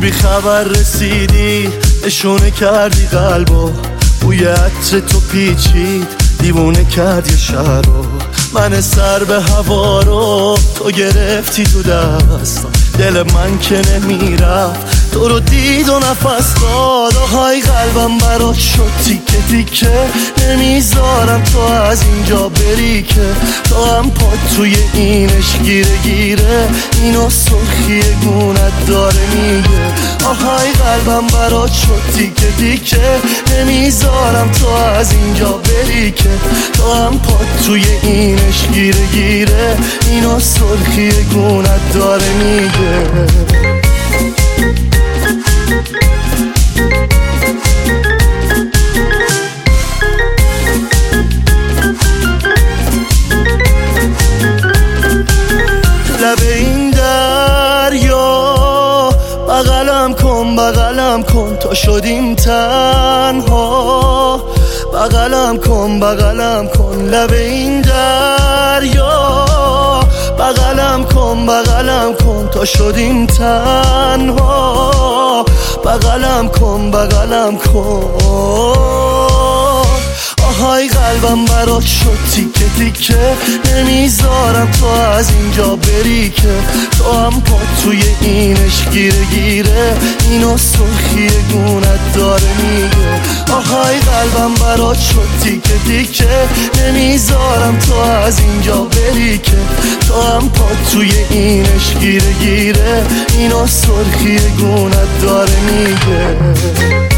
بی خبر رسیدی، نشونه کردی قلبو، بوی عطر تو پیچید، دیوونه کردی شهر رو. من سر به هوا رو تو گرفتی تو دستم، دل من که نمیرفت تو رو دید و نفس داد. آهای قلبم برات شد تیکه تیکه، نمیذارم تو از اینجا بری که تو هم پاد توی اینش گیره گیره، اینو سرخی گونت داره میگه. آهای قلبم برات شد تیکه تیکه، نمیذارم تو از اینجا بری که تو هم پاد توی اینش گیره گیره، اینو سرخی گونت داره میگه. لب این دریا بغلم کن بغلم کن تا شدیم تنها، بغلم کن بغلم کن. لب این دریا بغلم کن بغلم کن تا شدیم تنها، بغلم کن بغلم کن. آهای قلبم برات شد تیکه تیکه، نمیذارم تو از اینجا بری که تو هم پاد توی اینش گیره گیره، اینو سرخی گونت داره میگه. آهای قلبم برات شد تیکه تیکه، نمیذارم تو از اینجا بری که تو هم پاد توی اینش گیره گیره، اینو سرخی گونت داره میگه.